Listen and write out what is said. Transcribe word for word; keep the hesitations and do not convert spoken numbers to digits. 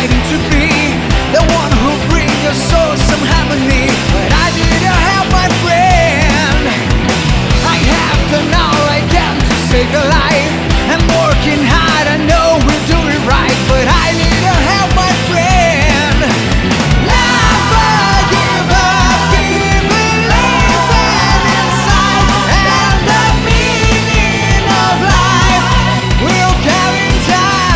fighting to be the one who brings your soul some harmony. But